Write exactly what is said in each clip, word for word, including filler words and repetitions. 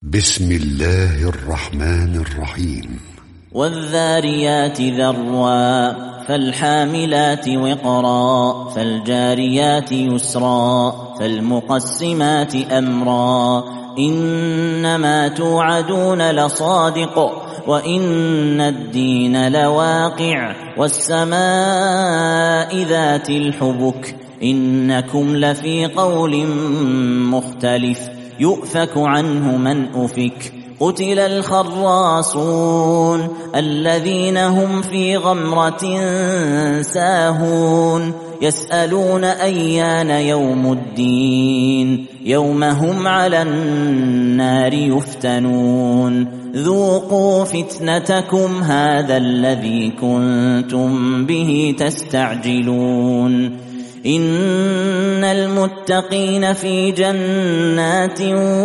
بسم الله الرحمن الرحيم. والذاريات ذروا فالحاملات وقرا فالجاريات يسرا فالمقسمات أمرا إنما توعدون لصادق وإن الدين لواقع والسماء ذات الحبك إنكم لفي قول مختلف يؤفك عنه من أفك قتل الخراصون الذين هم في غمرة ساهون يسألون أيان يوم الدين يوم هم على النار يفتنون ذوقوا فتنتكم هذا الذي كنتم به تستعجلون إن المتقين في جنات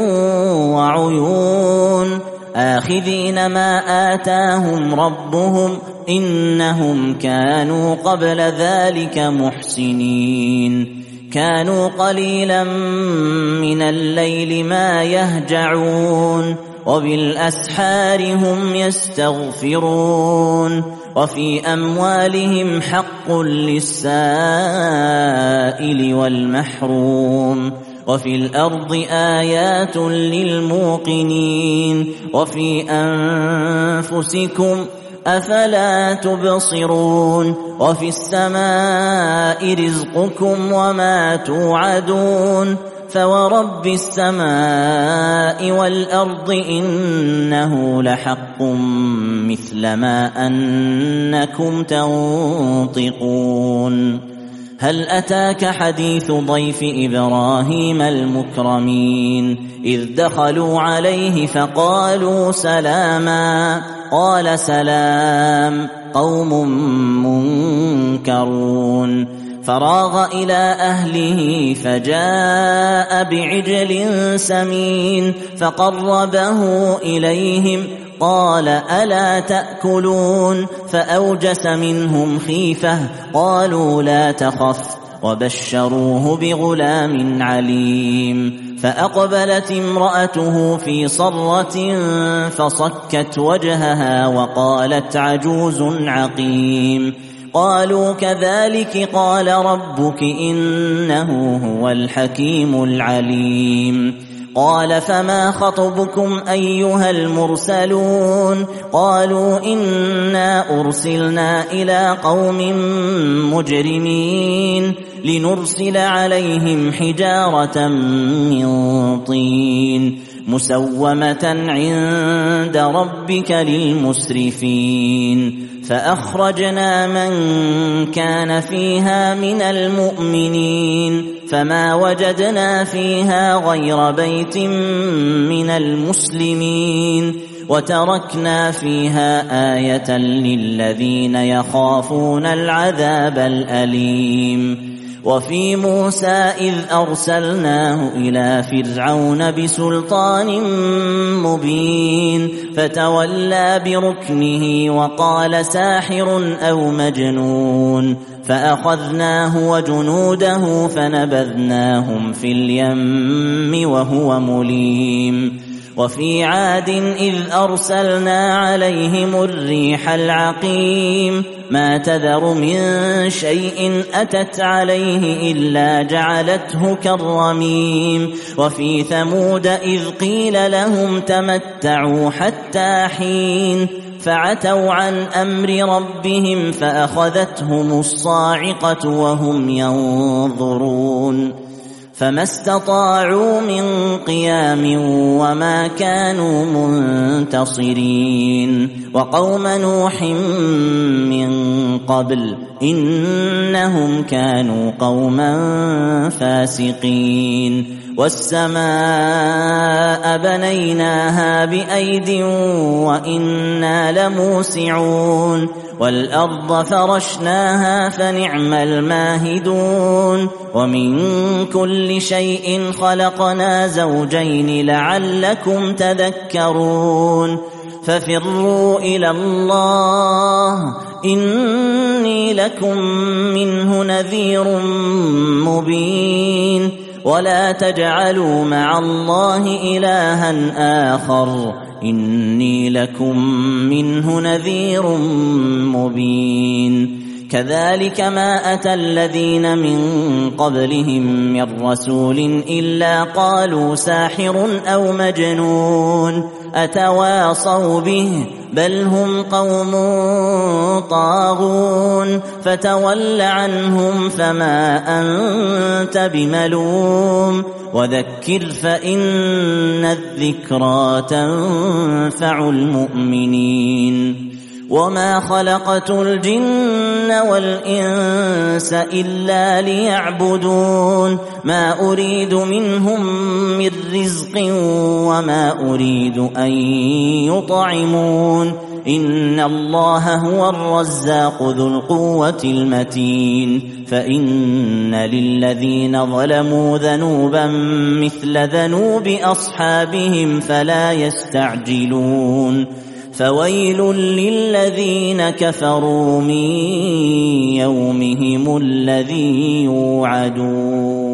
وعيون آخذين ما آتاهم ربهم إنهم كانوا قبل ذلك محسنين كانوا قليلا من الليل ما يهجعون وبالأسحار هم يستغفرون وفي أموالهم حق للسائل والمحروم وفي الأرض آيات للموقنين وفي أنفسكم أفلا تبصرون وفي السماء رزقكم وما توعدون فورب السماء والأرض إنه لحق مثل ما أنكم تنطقون هل أتاك حديث ضيف إبراهيم المكرمين إذ دخلوا عليه فقالوا سلاما قال سلام قوم منكرون فراغ إلى أهله فجاء بعجل سمين فقربه إليهم قال ألا تأكلون فأوجس منهم خيفة قالوا لا تخف وبشروه بغلام عليم فأقبلت امرأته في صرة فصكت وجهها وقالت عجوز عقيم قالوا كذلك قال ربك إنه هو الحكيم العليم قال فما خطبكم أيها المرسلون قالوا إنا أرسلنا إلى قوم مجرمين لنرسل عليهم حجارة من طين مسومة عند ربك للمسرفين فأخرجنا من كان فيها من المؤمنين فما وجدنا فيها غير بيت من المسلمين وتركنا فيها آية للذين يخافون العذاب الأليم وفي موسى إذ أرسلناه إلى فرعون بسلطان مبين فتولى بركنه وقال ساحر أو مجنون فأخذناه وجنوده فنبذناهم في اليم وهو مليم وفي عاد إذ أرسلنا عليهم الريح العقيم ما تذر من شيء أتت عليه إلا جعلته كالرميم وفي ثمود إذ قيل لهم تمتعوا حتى حين فعتوا عن أمر ربهم فأخذتهم الصاعقة وهم ينظرون فما استطاعوا من قيام وما كانوا منتصرين وقوم نوح من قبل إنهم كانوا قوما فاسقين والسماء بنيناها بأيد وإنا لموسعون والأرض فرشناها فنعم الماهدون ومن كل شيء خلقنا زوجين لعلكم تذكرون ففروا إلى الله إني لكم منه نذير مبين ولا تجعلوا مع الله إلها آخر إني لكم منه نذير مبين كذلك ما أتى الذين من قبلهم من رسول إلا قالوا ساحر أو مجنون أتواصوا به بل هم قوم طاغون فتول عنهم فما أنت بملوم وذكر فإن الذكرى تنفع المؤمنين وما خلقت الجن والإنس إلا ليعبدون ما أريد منهم من رزق وما أريد أن يطعمون إن الله هو الرزاق ذو القوة المتين فإن للذين ظلموا ذنوبا مثل ذنوب أصحابهم فلا يستعجلون فويل للذين كفروا من يومهم الذي يوعدون